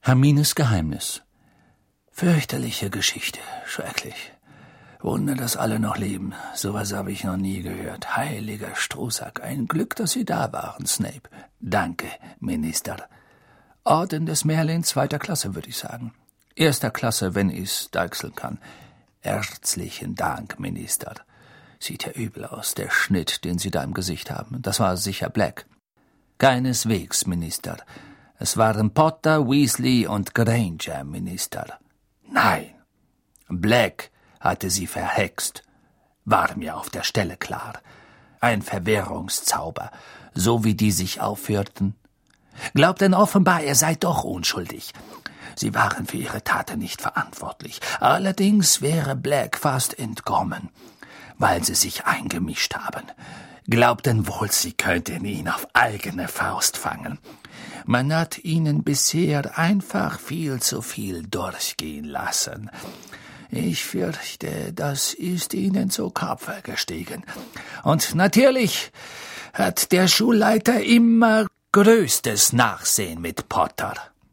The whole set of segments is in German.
Hermines Geheimnis. Fürchterliche Geschichte, schrecklich. Wunder, dass alle noch leben. Sowas habe ich noch nie gehört. Heiliger Strohsack, ein Glück, dass Sie da waren, Snape. Danke, Minister. Orden des Merlin 2. Klasse, würde ich sagen. 1. Klasse, wenn ich's deichseln kann. Herzlichen Dank, Minister. Sieht ja übel aus, der Schnitt, den Sie da im Gesicht haben. Das war sicher Black. Keineswegs, Minister. Es waren Potter, Weasley und Granger, Minister. Nein, Black hatte sie verhext. War mir auf der Stelle klar. Ein Verwirrungszauber, so wie die sich aufführten. Glaubten offenbar, er sei doch unschuldig. Sie waren für ihre Taten nicht verantwortlich. Allerdings wäre Black fast entkommen, weil sie sich eingemischt haben. Glaubten wohl, sie könnten ihn auf eigene Faust fangen. Man hat ihnen bisher einfach viel zu viel durchgehen lassen. Ich fürchte, das ist ihnen zu Kopfe gestiegen. Und natürlich hat der Schulleiter immer größtes Nachsehen mit Potter.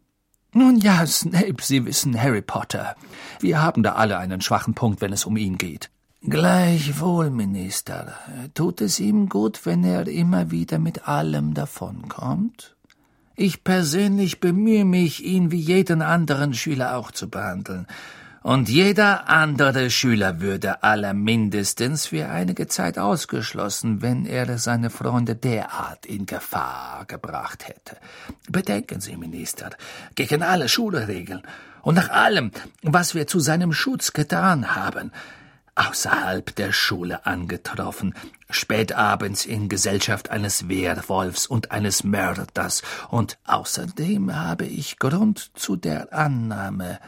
Nun ja, Snape, Sie wissen, Harry Potter. Wir haben da alle einen schwachen Punkt, wenn es um ihn geht. Gleichwohl, Minister, tut es ihm gut, wenn er immer wieder mit allem davonkommt? Ich persönlich bemühe mich, ihn wie jeden anderen Schüler auch zu behandeln. Und jeder andere Schüler würde allermindestens für einige Zeit ausgeschlossen, wenn er seine Freunde derart in Gefahr gebracht hätte. Bedenken Sie, Minister, gegen alle Schulregeln und nach allem, was wir zu seinem Schutz getan haben, außerhalb der Schule angetroffen, spätabends in Gesellschaft eines Werwolfs und eines Mörders, und außerdem habe ich Grund zu der Annahme,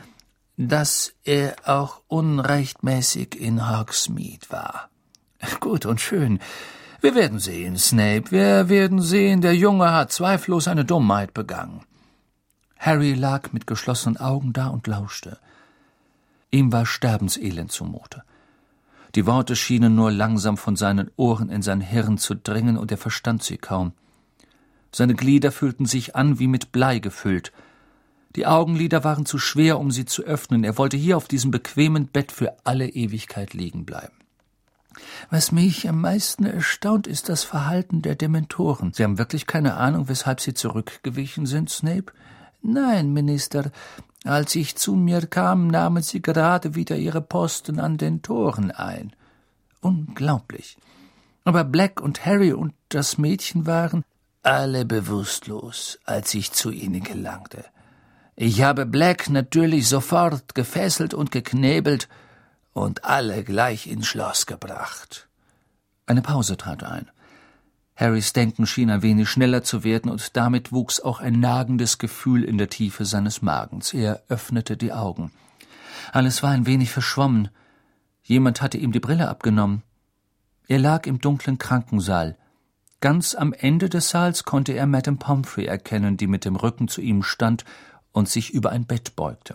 dass er auch unrechtmäßig in Hogsmeade war. Gut und schön. Wir werden sehen, Snape, wir werden sehen, der Junge hat zweifellos eine Dummheit begangen. Harry lag mit geschlossenen Augen da und lauschte. Ihm war sterbenselend zumute. Die Worte schienen nur langsam von seinen Ohren in sein Hirn zu dringen, und er verstand sie kaum. Seine Glieder fühlten sich an wie mit Blei gefüllt. Die Augenlider waren zu schwer, um sie zu öffnen. Er wollte hier auf diesem bequemen Bett für alle Ewigkeit liegen bleiben. Was mich am meisten erstaunt, ist das Verhalten der Dementoren. Sie haben wirklich keine Ahnung, weshalb sie zurückgewichen sind, Snape? Nein, Minister. Als ich zu mir kam, nahmen sie gerade wieder ihre Posten an den Toren ein. Unglaublich. Aber Black und Harry und das Mädchen waren alle bewusstlos, als ich zu ihnen gelangte. Ich habe Black natürlich sofort gefesselt und geknebelt und alle gleich ins Schloss gebracht. Eine Pause trat ein. Harrys Denken schien ein wenig schneller zu werden, und damit wuchs auch ein nagendes Gefühl in der Tiefe seines Magens. Er öffnete die Augen. Alles war ein wenig verschwommen. Jemand hatte ihm die Brille abgenommen. Er lag im dunklen Krankensaal. Ganz am Ende des Saals konnte er Madame Pomfrey erkennen, die mit dem Rücken zu ihm stand und sich über ein Bett beugte.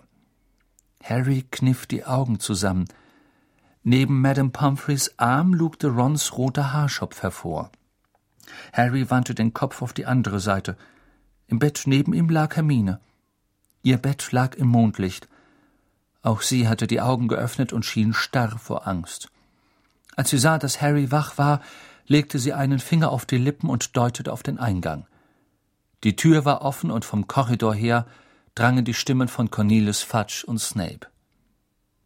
Harry kniff die Augen zusammen. Neben Madame Pomfreys Arm lugte Rons roter Haarschopf hervor. Harry wandte den Kopf auf die andere Seite. Im Bett neben ihm lag Hermine. Ihr Bett lag im Mondlicht. Auch sie hatte die Augen geöffnet und schien starr vor Angst. Als sie sah, dass Harry wach war, legte sie einen Finger auf die Lippen und deutete auf den Eingang. Die Tür war offen, und vom Korridor her drangen die Stimmen von Cornelius Fudge und Snape.